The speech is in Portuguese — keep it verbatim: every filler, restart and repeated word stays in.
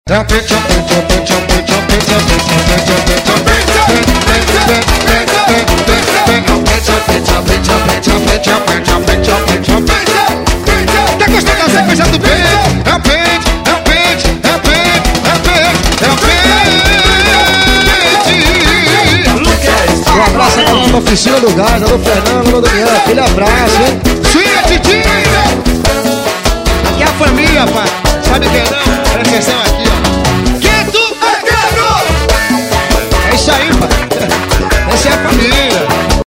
É o pente, é o pente, é o pente, é o pente, é o pente, é o pente, é o pente, é o pente, é o pente. Tá gostando da sequência do pente? É o pente, é o pente, é o pente, é o pente, é o pente. Um abraço aqui na oficina do gás, alô Fernando, alô Daniel, aquele abraço, hein? Swinga, titinha! Aqui é a família, pai. Sabe quem não? Presta atenção aqui, ó. Quieto, é isso aí, pai. Essa é a família.